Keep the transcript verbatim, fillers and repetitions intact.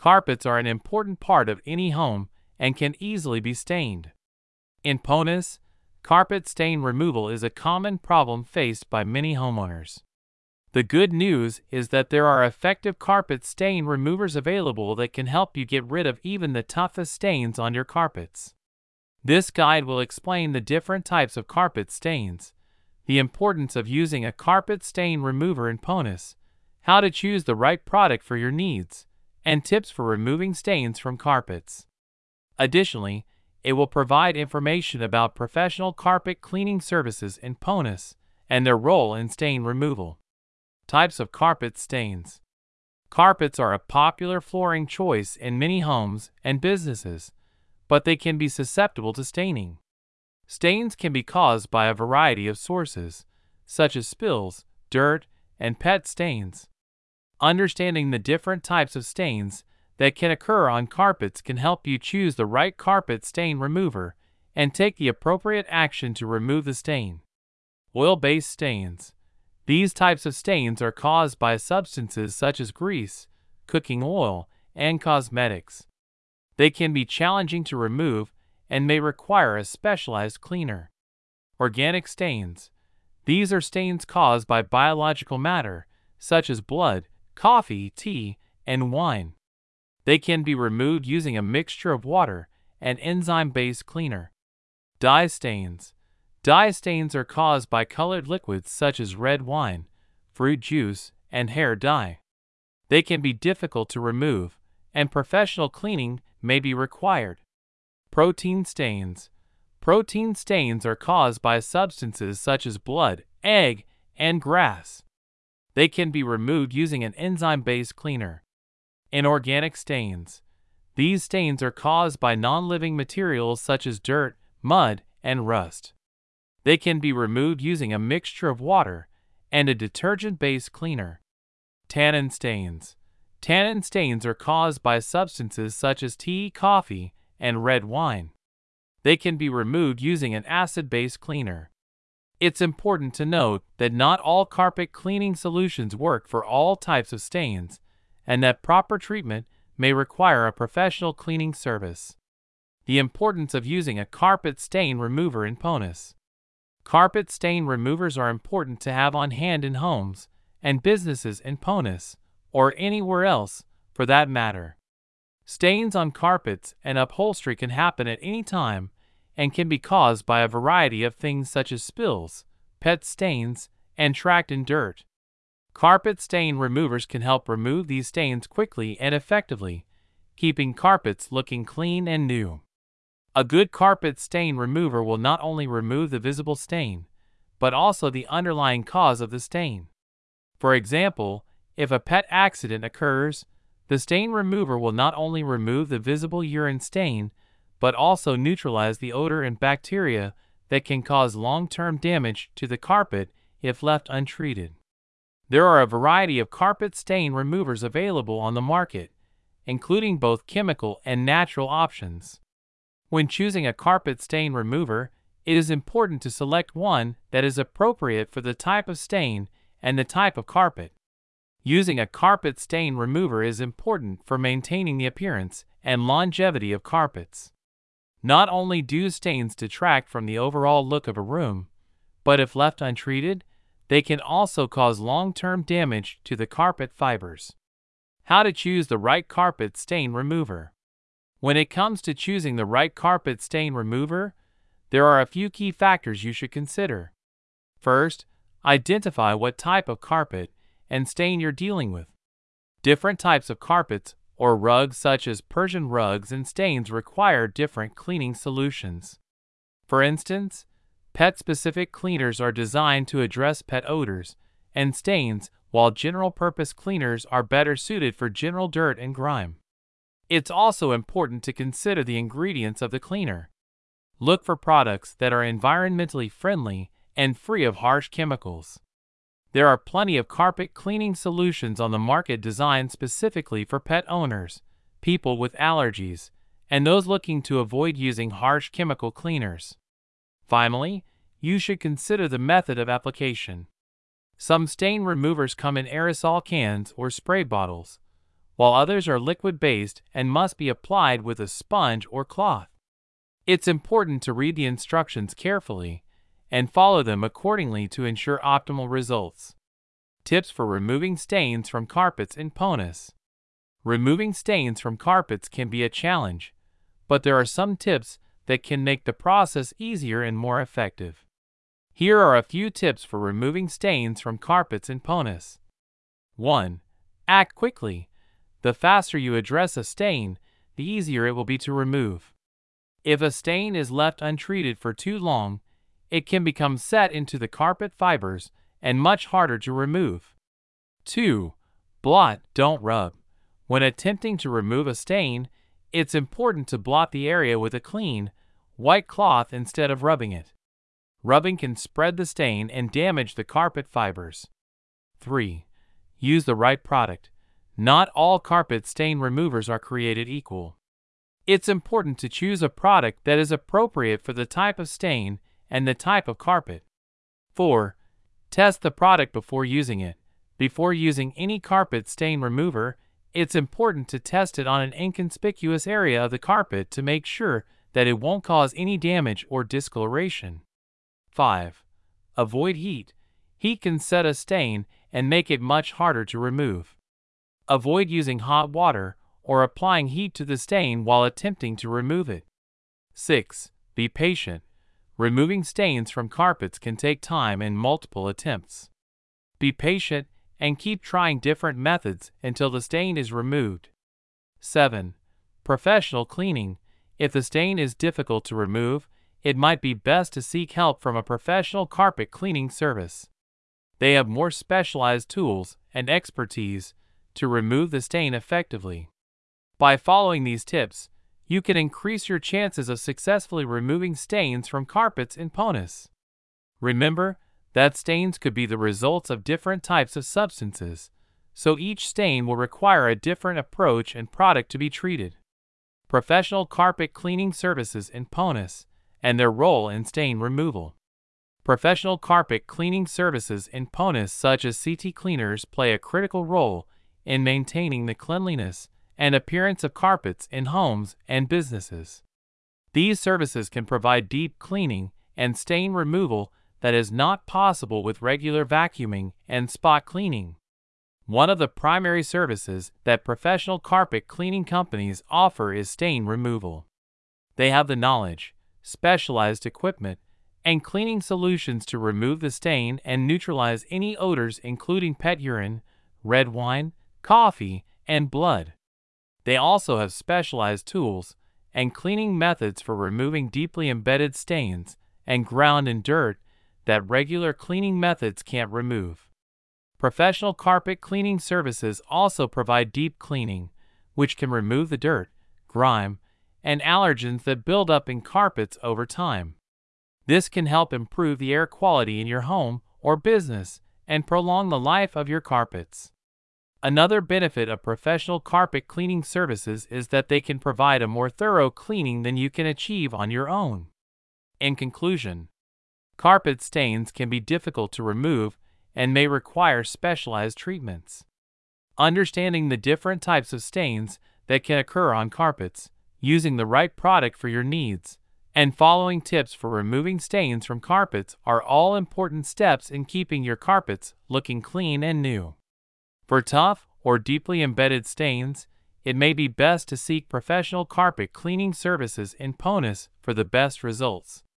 Carpets are an important part of any home and can easily be stained. In Ponus, carpet stain removal is a common problem faced by many homeowners. The good news is that there are effective carpet stain removers available that can help you get rid of even the toughest stains on your carpets. This guide will explain the different types of carpet stains, the importance of using a carpet stain remover in Ponus, how to choose the right product for your needs, and tips for removing stains from carpets. Additionally, it will provide information about professional carpet cleaning services in Ponus and their role in stain removal. Types of carpet stains. Carpets are a popular flooring choice in many homes and businesses, but they can be susceptible to staining. Stains can be caused by a variety of sources, such as spills, dirt, and pet stains. Understanding the different types of stains that can occur on carpets can help you choose the right carpet stain remover and take the appropriate action to remove the stain. Oil-based stains. These types of stains are caused by substances such as grease, cooking oil, and cosmetics. They can be challenging to remove and may require a specialized cleaner. Organic stains. These are stains caused by biological matter, such as blood, coffee, tea, and wine. They can be removed using a mixture of water and enzyme-based cleaner. Dye stains. Dye stains are caused by colored liquids such as red wine, fruit juice, and hair dye. They can be difficult to remove, and professional cleaning may be required. Protein stains. Protein stains are caused by substances such as blood, egg, and grass. They can be removed using an enzyme-based cleaner. Inorganic stains. These stains are caused by non-living materials such as dirt, mud, and rust. They can be removed using a mixture of water and a detergent-based cleaner. Tannin stains. Tannin stains are caused by substances such as tea, coffee, and red wine. They can be removed using an acid-based cleaner. It's important to note that not all carpet cleaning solutions work for all types of stains, and that proper treatment may require a professional cleaning service. The importance of using a carpet stain remover in Ponus. Carpet stain removers are important to have on hand in homes and businesses in Ponus, or anywhere else for that matter. Stains on carpets and upholstery can happen at any time and can be caused by a variety of things such as spills, pet stains, and tracked in dirt. Carpet stain removers can help remove these stains quickly and effectively, keeping carpets looking clean and new. A good carpet stain remover will not only remove the visible stain, but also the underlying cause of the stain. For example, if a pet accident occurs, the stain remover will not only remove the visible urine stain, but also neutralize the odor and bacteria that can cause long-term damage to the carpet if left untreated. There are a variety of carpet stain removers available on the market, including both chemical and natural options. When choosing a carpet stain remover, it is important to select one that is appropriate for the type of stain and the type of carpet. Using a carpet stain remover is important for maintaining the appearance and longevity of carpets. Not only do stains detract from the overall look of a room, but if left untreated, they can also cause long-term damage to the carpet fibers. How to choose the right carpet stain remover. When it comes to choosing the right carpet stain remover, there are a few key factors you should consider. First, identify what type of carpet and stain you're dealing with. Different types of carpets or rugs such as Persian rugs and stains require different cleaning solutions. For instance, pet-specific cleaners are designed to address pet odors and stains, while general-purpose cleaners are better suited for general dirt and grime. It's also important to consider the ingredients of the cleaner. Look for products that are environmentally friendly and free of harsh chemicals. There are plenty of carpet cleaning solutions on the market designed specifically for pet owners, people with allergies, and those looking to avoid using harsh chemical cleaners. Finally, you should consider the method of application. Some stain removers come in aerosol cans or spray bottles, while others are liquid-based and must be applied with a sponge or cloth. It's important to read the instructions carefully and follow them accordingly to ensure optimal results. Tips for removing stains from carpets in Ponus. Removing stains from carpets can be a challenge, but there are some tips that can make the process easier and more effective. Here are a few tips for removing stains from carpets in Ponus. one. Act quickly. The faster you address a stain, the easier it will be to remove. If a stain is left untreated for too long, it can become set into the carpet fibers and much harder to remove. two. Blot, don't rub. When attempting to remove a stain, it's important to blot the area with a clean, white cloth instead of rubbing it. Rubbing can spread the stain and damage the carpet fibers. three. Use the right product. Not all carpet stain removers are created equal. It's important to choose a product that is appropriate for the type of stain and the type of carpet. four. Test the product before using it. Before using any carpet stain remover, it's important to test it on an inconspicuous area of the carpet to make sure that it won't cause any damage or discoloration. five. Avoid heat. Heat can set a stain and make it much harder to remove. Avoid using hot water or applying heat to the stain while attempting to remove it. six. Be patient. Removing stains from carpets can take time and multiple attempts. Be patient and keep trying different methods until the stain is removed. seven. Professional cleaning. If the stain is difficult to remove, it might be best to seek help from a professional carpet cleaning service. They have more specialized tools and expertise to remove the stain effectively. By following these tips, you can increase your chances of successfully removing stains from carpets in Ponus. Remember that stains could be the results of different types of substances, so each stain will require a different approach and product to be treated. Professional carpet cleaning services in Ponus and their role in stain removal. Professional carpet cleaning services in Ponus such as C T cleaners play a critical role in maintaining the cleanliness and appearance of carpets in homes and businesses. These services can provide deep cleaning and stain removal that is not possible with regular vacuuming and spot cleaning. One of the primary services that professional carpet cleaning companies offer is stain removal. They have the knowledge, specialized equipment, and cleaning solutions to remove the stain and neutralize any odors including pet urine, red wine, coffee, and blood. They also have specialized tools and cleaning methods for removing deeply embedded stains and ground and dirt that regular cleaning methods can't remove. Professional carpet cleaning services also provide deep cleaning, which can remove the dirt, grime, and allergens that build up in carpets over time. This can help improve the air quality in your home or business and prolong the life of your carpets. Another benefit of professional carpet cleaning services is that they can provide a more thorough cleaning than you can achieve on your own. In conclusion, carpet stains can be difficult to remove and may require specialized treatments. Understanding the different types of stains that can occur on carpets, using the right product for your needs, and following tips for removing stains from carpets are all important steps in keeping your carpets looking clean and new. For tough or deeply embedded stains, it may be best to seek professional carpet cleaning services in Ponus for the best results.